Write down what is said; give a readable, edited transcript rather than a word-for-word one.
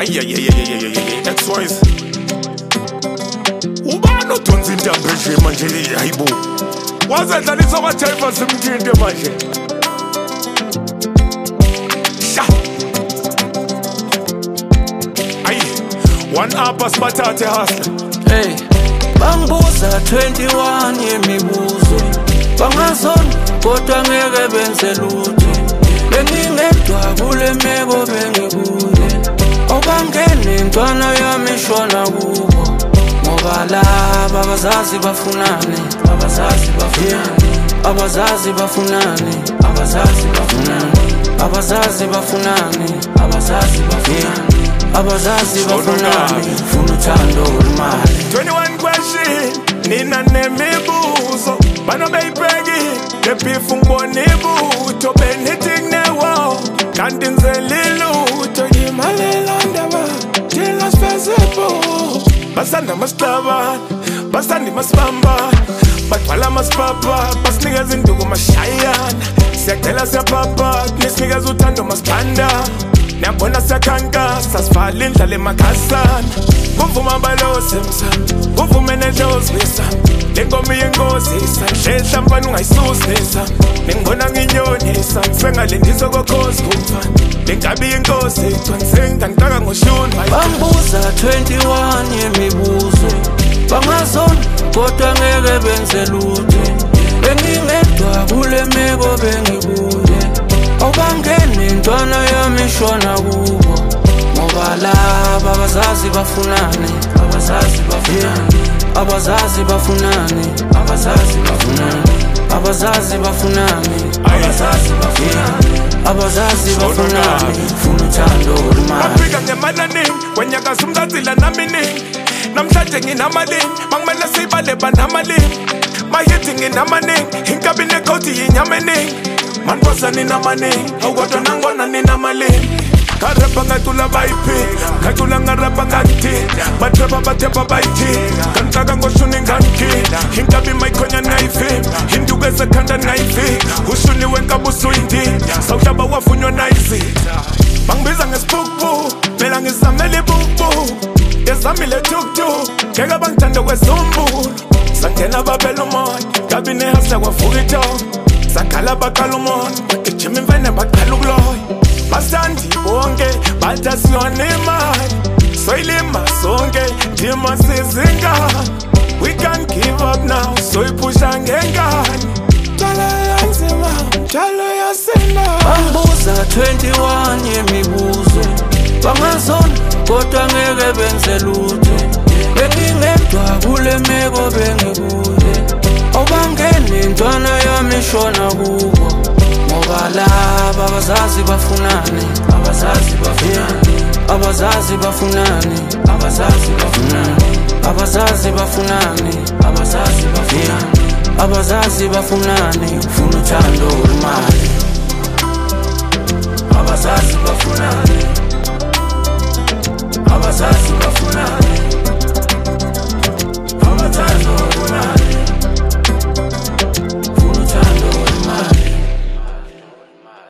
Ay, ex-wise. Ubani odonsa intambo nje manje hayibo. Wazedlalisa abajayiva simthinte manje. Sha. Ay, one up asibathathe hustler. Hey, bangibuza 21 yemibuzo. Bangazona kodwa ngeke benze lutho. Bengingedwa kule meko bengikuye. Obangene intwana yami ishona kubo. Ngoba laba abazazi bafunani, abazazi bafunani, abazazi bafunani, abazazi bafunani, abazazi bafunani, abazazi bafunani, abazazi bafunani, funa uthando olumali. 21 question, nina nemibuzo. Bano beyibheki, lebifu ngibona ibutho. Benithing newo, kanti nzelilutho. Yimalela ndaba, thina sifezepho. Basanda masitaba, basandi masibamba. Batwala masipapa, basinikeza induku mashayana. Siyacela siyapapa, nisinikeza uthando masipanda. Niyabona siyakhankasa, sifala indlala emakhasana. Kuvuma balose msana, kuvume nedlozi nesana. Lenkomo yengozisa, nhlehla mfana ungayisusa. Nengibona nginyonisa, ngisengalendisa kokhozi kumfana. Lengabi yenkosi, ngicwanisengangitaka ngoshuni. Bangibuza 21 yemibuzo. Bangazona kodwa ngeke benze lutho. Bengingedwa kule meko bengikuye. Obangene intwana yami ishona kubo. Ngoba laba abazazi bafunani, abazazi bafunani, abazazi bafunani, abazazi bafunani, abazazi bafunani, abazazi bafunani, abazazi bafunani, funa uthando olumali. Bafika ngemalaningi, wenyakaza umzazila naminingi. Namhlanje nginamalingi, mangimele siyibale banamalini. Mahithi nginamaningi, inkabi nekoti yinyama eningi. Manibasa ninamaningi, awukodwa nangibona ninamalingi. Ngarapha ngacula bayiphika, ngacula ngarapha ngakuthina. Batrapha bathepha bayikhina, ngangicaka ngoshuni ngangikhina. Inkabi mayikhonya nayivimba, induku esekhanda nayivika. Ushuni wenkabi usuyindina, sawuhlaba wavunywa nayizitha. Bangibiza ngesibukbuku, phela ngizamela ibukbuku. Ngezamile thukthuk, ngeke bangithande kwezumbulu. Sangena babela umoya, ngabi nehasla kwavuka ithongo. Sakhala baqala umoya, bagijima imfene baqala ukuloya. Basandi bonke, bathi asiyona imali. Soyilima sonke, thina sizingane. We can't give up now, soyiphusha ngengane. Njalo yanzima, njalo yasina. Bangibuza 21 yemibuzo. Bangazona kodwa ngeke benze lutho. Bengingedwa kule meko bengikuye. Obangene intwana yami ishona kubo. Ngoba laba abazazi bafunani, abazazi bafunani, abazazi bafunani, abazazi bafunani, abazazi bafunani, abazazi bafunani, abazazi bafunani, funa uthando olumali. Abazazi bafunani, abazazi